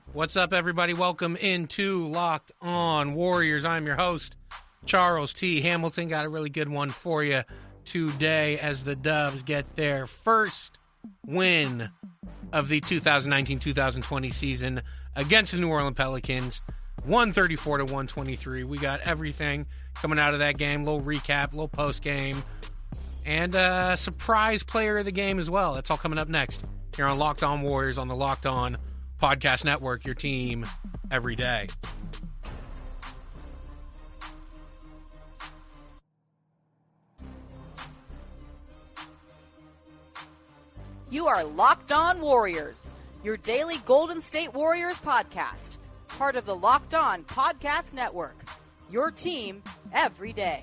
What's up, everybody? Welcome into Locked On Warriors. I'm your host, Charles T. Hamilton. Got a really good one for you today as the Dubs get their first win of the 2019-2020 season against the New Orleans Pelicans, 134-123. We got everything coming out of that game. Little recap, little post-game, and a surprise player of the game as well. That's all coming up next here on Locked On Warriors on the Locked On Podcast Network, your team every day. You are Locked On Warriors, your daily Golden State Warriors podcast, part of the Locked On Podcast Network, your team every day.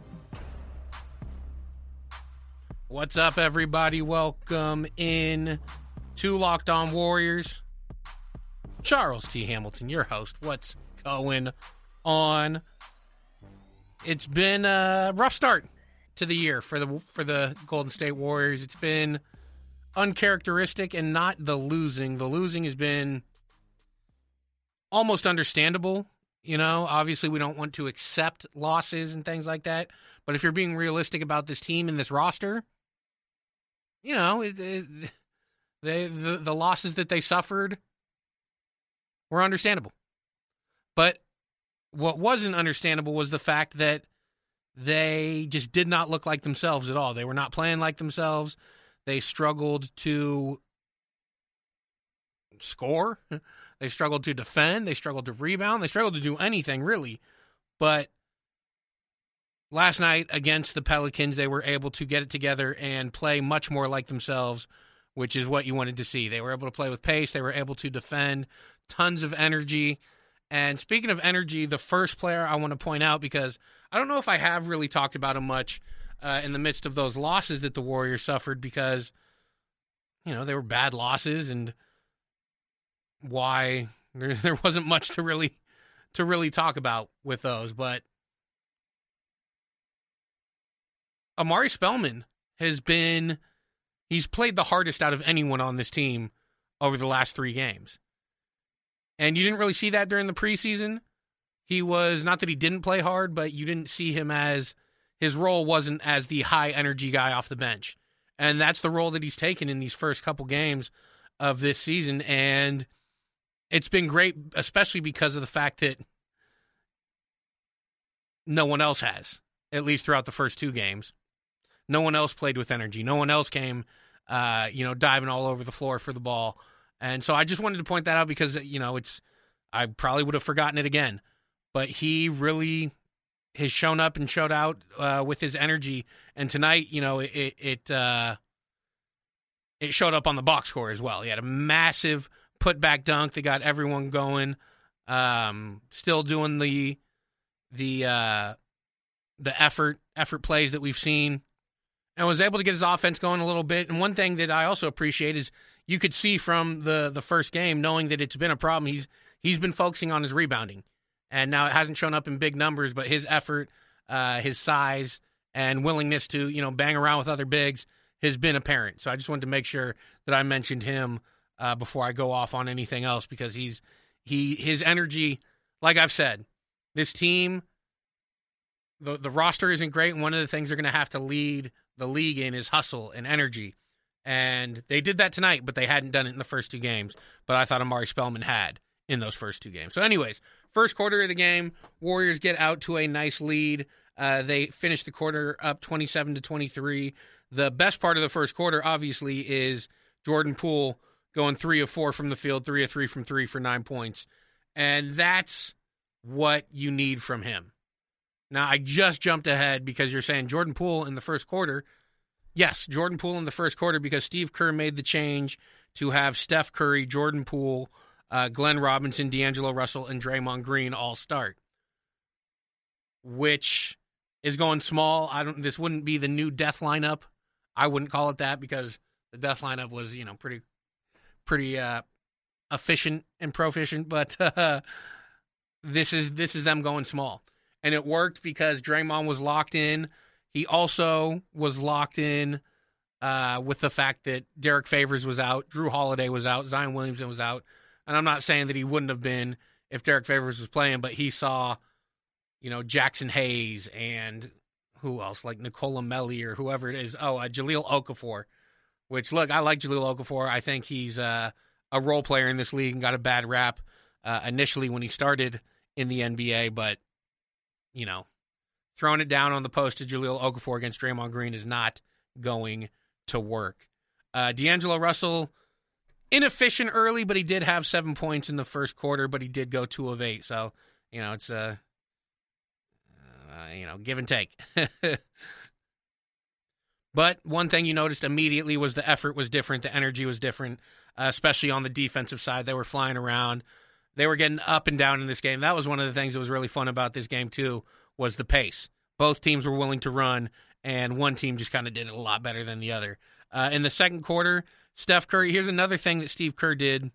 What's up, everybody? Welcome in to Locked On Warriors. Charles T. Hamilton, your host. What's going on? It's been a rough start to the year for the Golden State Warriors. It's been uncharacteristic and not the losing. The losing has been almost understandable. You know, obviously we don't want to accept losses and things like that. But if you're being realistic about this team and this roster, you know, the losses that they suffered were understandable. But what wasn't understandable was the fact that they just did not look like themselves at all. They were not playing like themselves. They struggled to score. They struggled to defend. They struggled to rebound. They struggled to do anything, really. But last night against the Pelicans, they were able to get it together and play much more like themselves, which is what you wanted to see. They were able to play with pace. They were able to defend, tons of energy. And speaking of energy, the first player I want to point out, because I don't know if I have really talked about him much in the midst of those losses that the Warriors suffered, because, you know, they were bad losses and why there wasn't much to really talk about with those. But Omari Spellman he's played the hardest out of anyone on this team over the last 3 games. And you didn't really see that during the preseason. He was, not that he didn't play hard, but you didn't see him as, his role wasn't as the high energy guy off the bench. And that's the role that he's taken in these first couple games of this season. And it's been great, especially because of the fact that no one else has, at least throughout the first 2 games. No one else played with energy. No one else came, diving all over the floor for the ball. And so I just wanted to point that out because, you know, I probably would have forgotten it again. But he really has shown up and showed out with his energy. And tonight, you know, it showed up on the box score as well. He had a massive putback dunk that got everyone going. Still doing the effort plays that we've seen, and was able to get his offense going a little bit. And one thing that I also appreciate is you could see from the first game, knowing that it's been a problem, he's been focusing on his rebounding. And now it hasn't shown up in big numbers, but his effort, his size, and willingness to, you know, bang around with other bigs has been apparent. So I just wanted to make sure that I mentioned him before I go off on anything else, because his energy, like I've said, this team, the roster isn't great, and one of the things they're going to have to lead the league in is hustle and energy. And they did that tonight, but they hadn't done it in the first 2 games. But I thought Omari Spellman had in those first 2 games. So anyways, first quarter of the game, Warriors get out to a nice lead. They finish the quarter up 27-23. The best part of the first quarter, obviously, is Jordan Poole going 3 of 4 from the field, 3 of 3 from 3 for 9 points. And that's what you need from him. Now, I just jumped ahead because you're saying Jordan Poole in the first quarter. Yes, Jordan Poole in the first quarter, because Steve Kerr made the change to have Steph Curry, Jordan Poole, Glenn Robinson, D'Angelo Russell, and Draymond Green all start, which is going small. This wouldn't be the new death lineup. I wouldn't call it that, because the death lineup was, you know, pretty efficient and proficient, but this is them going small. And it worked because Draymond was locked in. He also was locked in with the fact that Derek Favors was out, Drew Holiday was out, Zion Williamson was out. And I'm not saying that he wouldn't have been if Derek Favors was playing, but he saw, Jackson Hayes and who else, like Nicola Melli or whoever it is. Jahlil Okafor, which, look, I like Jahlil Okafor. I think he's a role player in this league and got a bad rap initially when he started in the NBA, but, throwing it down on the post to Jahlil Okafor against Draymond Green is not going to work. D'Angelo Russell, inefficient early, but he did have 7 points in the first quarter, but he did go 2 of 8. So, it's give and take. But one thing you noticed immediately was the effort was different. The energy was different, especially on the defensive side. They were flying around. They were getting up and down in this game. That was one of the things that was really fun about this game, too, was the pace. Both teams were willing to run, and one team just kind of did it a lot better than the other. In the second quarter, Steph Curry, here's another thing that Steve Kerr did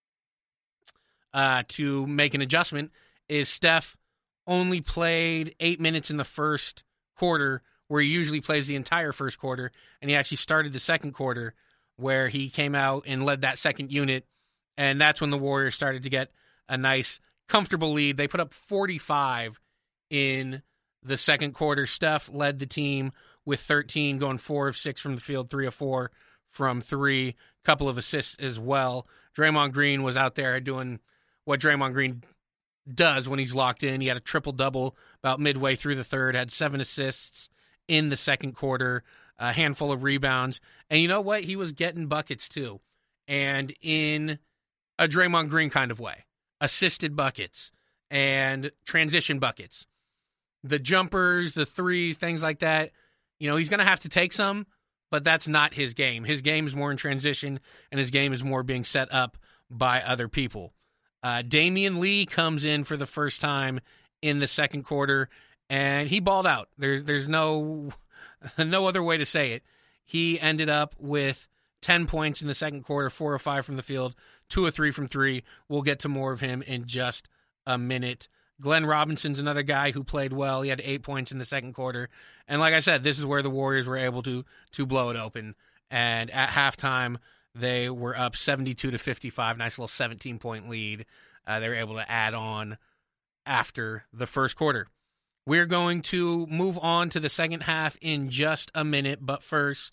to make an adjustment, is Steph only played 8 minutes in the first quarter, where he usually plays the entire first quarter, and he actually started the second quarter where he came out and led that second unit, and that's when the Warriors started to get a nice, comfortable lead. They put up 45 in the second quarter. Steph led the team with 13, going 4 of 6 from the field, 3 of 4 from 3, couple of assists as well. Draymond Green was out there doing what Draymond Green does when he's locked in. He had a triple-double about midway through the third, had 7 assists in the second quarter, a handful of rebounds. And you know what? He was getting buckets too. And in a Draymond Green kind of way. Assisted buckets and transition buckets. The jumpers, the threes, things like that. He's going to have to take some, but that's not his game. His game is more in transition, and his game is more being set up by other people. Damian Lee comes in for the first time in the second quarter, and he balled out. There's no other way to say it. He ended up with 10 points in the second quarter, 4 of 5 from the field, 2 of 3 from 3. We'll get to more of him in just a minute. Glenn Robinson's another guy who played well. He had 8 points in the second quarter. And like I said, this is where the Warriors were able to blow it open. And at halftime, they were up 72-55, nice little 17-point lead. They were able to add on after the first quarter. We're going to move on to the second half in just a minute, but first,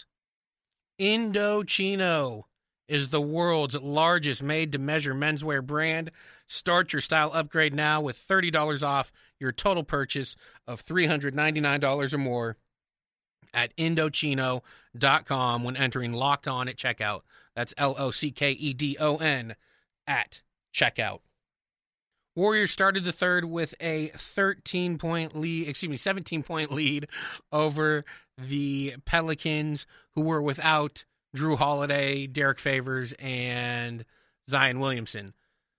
Indochino is the world's largest made-to-measure menswear brand. Start your style upgrade now with $30 off your total purchase of $399 or more at Indochino.com when entering Locked On at checkout. That's LOCKEDON at checkout. Warriors started the third with a 17-point lead over the Pelicans, who were without Drew Holiday, Derek Favors, and Zion Williamson.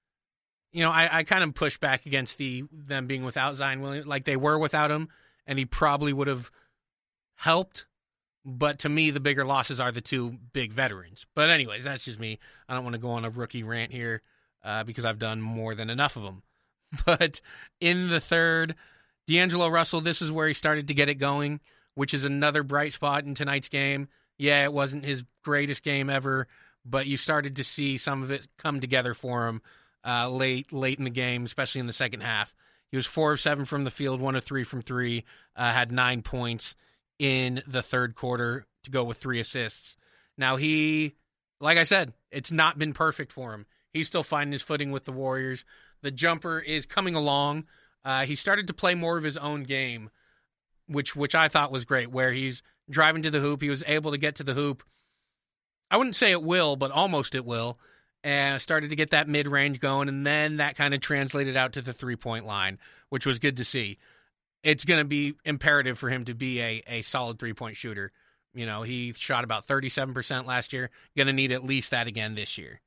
I kind of push back against them being without Zion Williamson. Like, they were without him, and he probably would have helped. But to me, the bigger losses are the two big veterans. But anyways, that's just me. I don't want to go on a rookie rant here because I've done more than enough of them. But in the third, D'Angelo Russell, this is where he started to get it going, which is another bright spot in tonight's game. Yeah, it wasn't his greatest game ever, but you started to see some of it come together for him late in the game, especially in the second half. He was 4 of 7 from the field, 1 of 3 from 3, had 9 points in the third quarter to go with 3 assists. Now like I said, it's not been perfect for him. He's still finding his footing with the Warriors. The jumper is coming along. He started to play more of his own game, which I thought was great, where he's driving to the hoop. He was able to get to the hoop. I wouldn't say it will, but almost it will. And started to get that mid-range going, and then that kind of translated out to the three-point line, which was good to see. It's going to be imperative for him to be a solid three-point shooter. He shot about 37% last year. Going to need at least that again this year.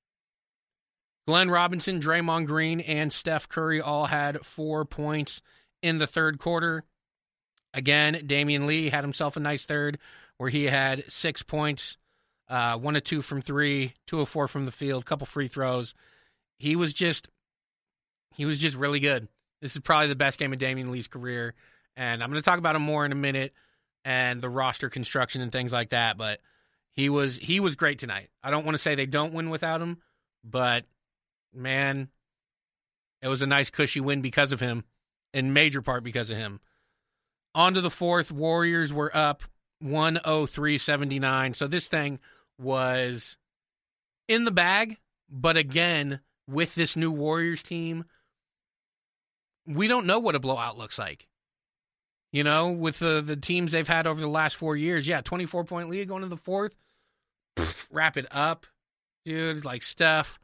Glenn Robinson, Draymond Green, and Steph Curry all had 4 points in the third quarter. Again, Damian Lee had himself a nice third where he had 6 points, 1 of 2 from 3, 2 of 4 from the field, couple free throws. He was just really good. This is probably the best game of Damian Lee's career, and I'm going to talk about him more in a minute and the roster construction and things like that, but he was great tonight. I don't want to say they don't win without him, but man, it was a nice cushy win because of him, in major part because of him. On to the fourth, Warriors were up 103-79. So this thing was in the bag, but again, with this new Warriors team, we don't know what a blowout looks like. You know, with the teams they've had over the last 4 years, 24-point lead going to the fourth, wrap it up, dude. Like Steph,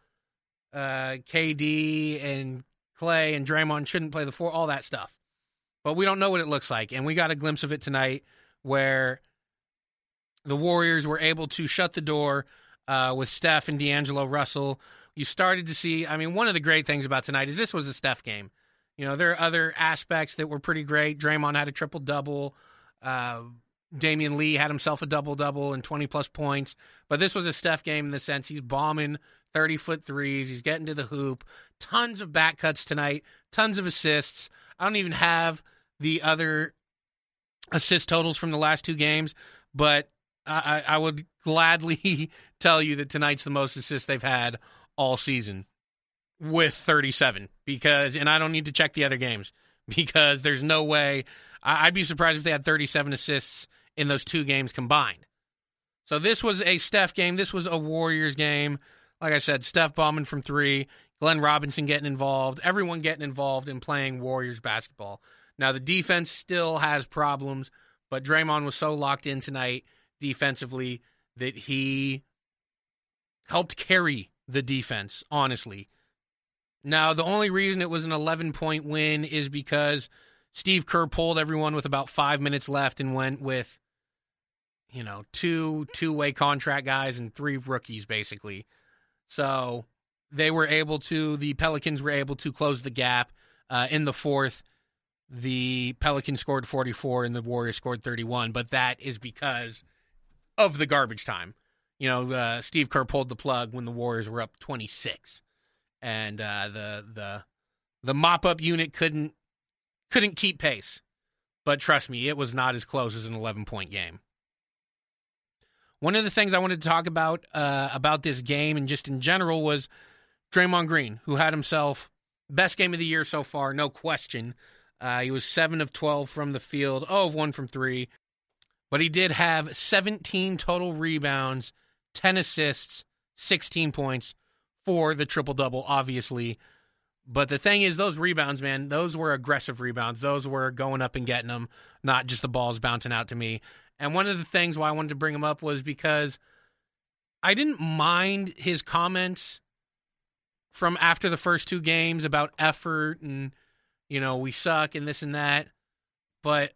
KD, and Clay and Draymond shouldn't play the four, all that stuff. But we don't know what it looks like, and we got a glimpse of it tonight where the Warriors were able to shut the door with Steph and D'Angelo Russell. You started to see, I mean, one of the great things about tonight is this was a Steph game. You know, there are other aspects that were pretty great. Draymond had a triple-double. Damian Lee had himself a double-double and 20-plus points. But this was a Steph game in the sense he's bombing 30-foot threes. He's getting to the hoop. Tons of back cuts tonight. Tons of assists. I don't even have the other assist totals from the last two games, but I would gladly tell you that tonight's the most assists they've had all season with 37 and I don't need to check the other games because there's no way. I'd be surprised if they had 37 assists in those two games combined. So this was a Steph game. This was a Warriors game. Like I said, Steph bombing from three, Glenn Robinson getting involved, everyone getting involved in playing Warriors basketball. Now, the defense still has problems, but Draymond was so locked in tonight defensively that he helped carry the defense, honestly. Now, the only reason it was an 11-point win is because Steve Kerr pulled everyone with about 5 minutes left and went with, you know, two-way contract guys and three rookies, basically. So the Pelicans were able to close the gap in the fourth. The Pelicans scored 44 and the Warriors scored 31, but that is because of the garbage time. You know, Steve Kerr pulled the plug when the Warriors were up 26, and the mop-up unit couldn't keep pace. But trust me, it was not as close as an 11-point game. One of the things I wanted to talk about this game and just in general was Draymond Green, who had himself best game of the year so far, no question. He was 7 of 12 from the field, 0 of 1 from 3. But he did have 17 total rebounds, 10 assists, 16 points for the triple-double, obviously. But the thing is, those rebounds, man, those were aggressive rebounds. Those were going up and getting them, not just the balls bouncing out to me. And one of the things why I wanted to bring him up was because I didn't mind his comments from after the first two games about effort and, you know, we suck and this and that. But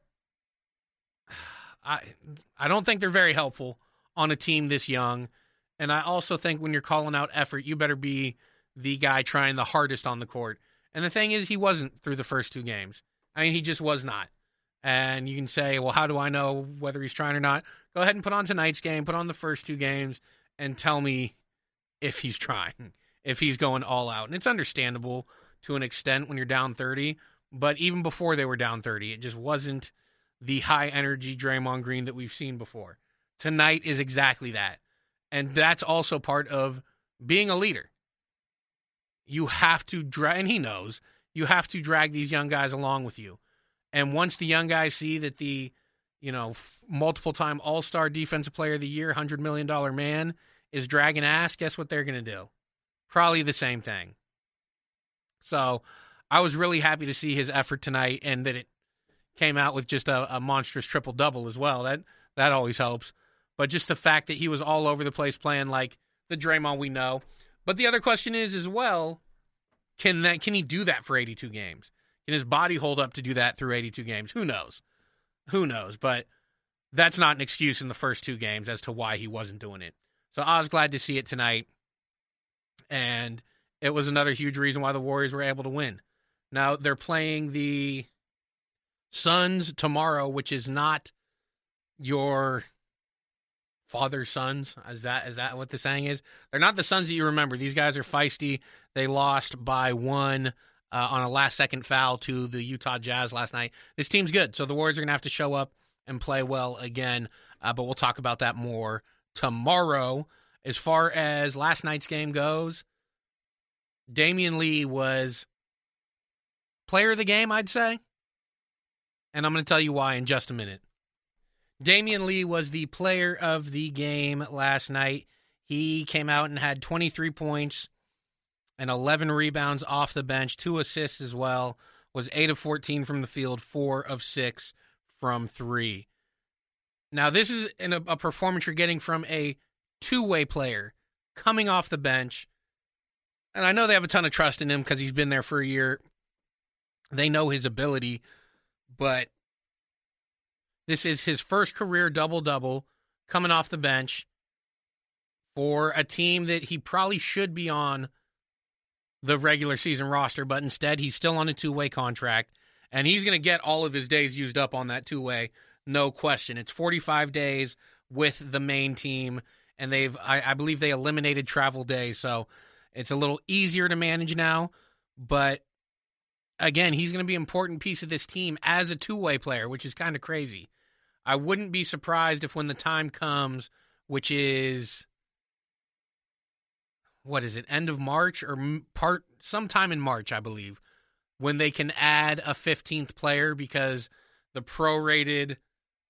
I don't think they're very helpful on a team this young. And I also think when you're calling out effort, you better be the guy trying the hardest on the court. And the thing is, he wasn't through the first two games. I mean, he just was not. And you can say, well, how do I know whether he's trying or not? Go ahead and put on tonight's game, put on the first two games, and tell me if he's trying, if he's going all out. And it's understandable to an extent when you're down 30, but even before they were down 30, it just wasn't the high-energy Draymond Green that we've seen before. Tonight is exactly that. And that's also part of being a leader. You have to drag, and he knows, you have to drag these young guys along with you. And once the young guys see that the, you know, multiple-time All-Star Defensive Player of the Year, $100 million man is dragging ass, guess what they're going to do? Probably the same thing. So I was really happy to see his effort tonight and that it came out with just a monstrous triple-double as well. That always helps. But just the fact that he was all over the place playing like the Draymond we know. But the other question is as well, can he do that for 82 games? Can his body hold up to do that through 82 games? Who knows? But that's not an excuse in the first two games as to why he wasn't doing it. So I was glad to see it tonight. And it was another huge reason why the Warriors were able to win. Now, they're playing the Suns tomorrow, which is not your father's sons. Is that what the saying is? They're not the Suns that you remember. These guys are feisty. They lost by one on a last-second foul to the Utah Jazz last night. This team's good, so the Warriors are going to have to show up and play well again, but we'll talk about that more tomorrow. As far as last night's game goes, Damian Lee was player of the game, I'd say. And I'm going to tell you why in just a minute. Damian Lee was the player of the game last night. He came out and had 23 points and 11 rebounds off the bench, 2 assists as well, was 8 of 14 from the field, 4 of 6 from 3. Now, this is a performance you're getting from a two-way player coming off the bench. And I know they have a ton of trust in him because he's been there for a year. They know his ability, but this is his first career double-double coming off the bench for a team that he probably should be on the regular season roster, but instead he's still on a two-way contract, and he's going to get all of his days used up on that two-way, no question. It's 45 days with the main team, and I believe they eliminated travel days, so it's a little easier to manage now, but again, he's going to be an important piece of this team as a two-way player, which is kind of crazy. I wouldn't be surprised if when the time comes, which is, what is it, end of March or sometime in March, I believe, when they can add a 15th player because the prorated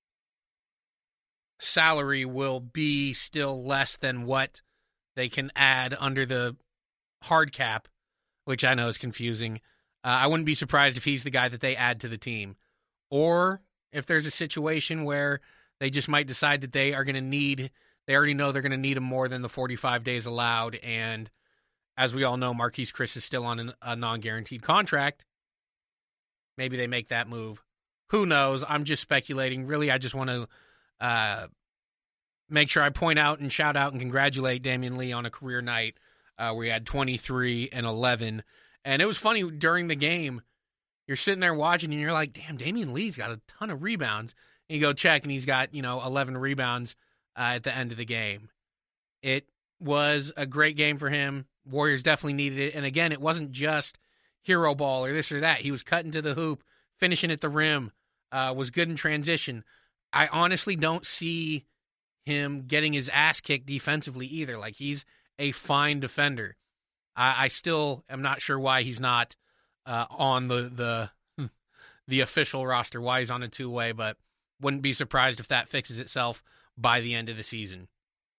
salary will be still less than what they can add under the hard cap, which I know is confusing. I wouldn't be surprised if he's the guy that they add to the team. Or if there's a situation where they just might decide that they already know they're going to need him more than the 45 days allowed. And as we all know, Marquise Chris is still on a non-guaranteed contract. Maybe they make that move. Who knows? I'm just speculating. Really, I just want to make sure I point out and shout out and congratulate Damian Lee on a career night where he had 23 and 11. And it was funny during the game. You're sitting there watching and you're like, damn, Damian Lee's got a ton of rebounds. And you go check and he's got, 11 rebounds at the end of the game. It was a great game for him. Warriors definitely needed it. And again, it wasn't just hero ball or this or that. He was cutting to the hoop, finishing at the rim, was good in transition. I honestly don't see him getting his ass kicked defensively either. Like, he's a fine defender. I still am not sure why he's not on the official roster, why he's on a two-way, but wouldn't be surprised if that fixes itself by the end of the season.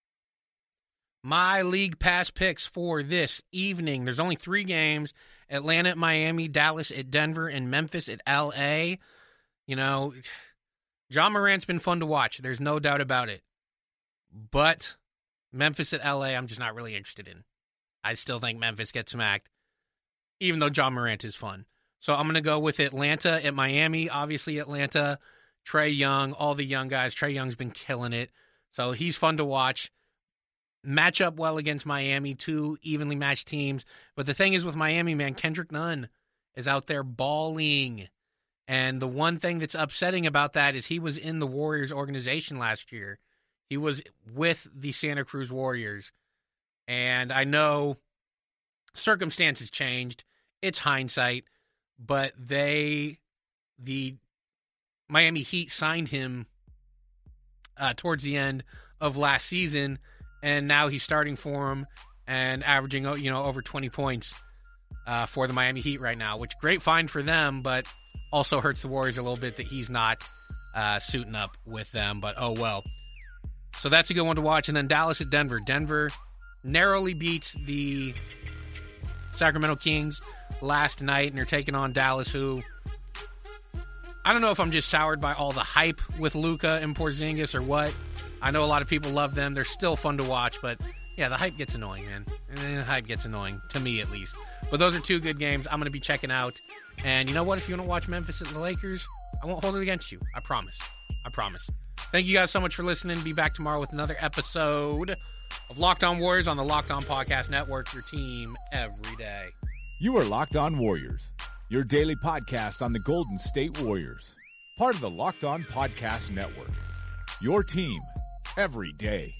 My League Pass picks for this evening. There's only 3 games: Atlanta at Miami, Dallas at Denver, and Memphis at LA. Ja Morant's been fun to watch. There's no doubt about it. But Memphis at LA, I'm just not really interested in. I still think Memphis gets smacked, even though Ja Morant is fun. So I'm going to go with Atlanta at Miami. Obviously, Atlanta, Trae Young, all the young guys. Trae Young's been killing it. So he's fun to watch. Match up well against Miami, 2 evenly matched teams. But the thing is with Miami, man, Kendrick Nunn is out there balling. And the one thing that's upsetting about that is he was in the Warriors organization last year. He was with the Santa Cruz Warriors. And I know circumstances changed. It's hindsight. But the Miami Heat signed him towards the end of last season. And now he's starting for him and averaging, over 20 points for the Miami Heat right now, which great find for them, but also hurts the Warriors a little bit that he's not suiting up with them. But oh well. So that's a good one to watch. And then Dallas at Denver. Denver narrowly beats the Sacramento Kings last night, and they're taking on Dallas, who I don't know if I'm just soured by all the hype with Luka and Porzingis or what. I know a lot of people love them. They're still fun to watch, but yeah, the hype gets annoying, man. The hype gets annoying, to me at least. But those are 2 good games I'm going to be checking out. And you know what? If you want to watch Memphis and the Lakers, I won't hold it against you. I promise. I promise. Thank you guys so much for listening. Be back tomorrow with another episode of Locked On Warriors on the Locked On Podcast Network, your team every day. You are Locked On Warriors, your daily podcast on the Golden State Warriors. Part of the Locked On Podcast Network, your team every day.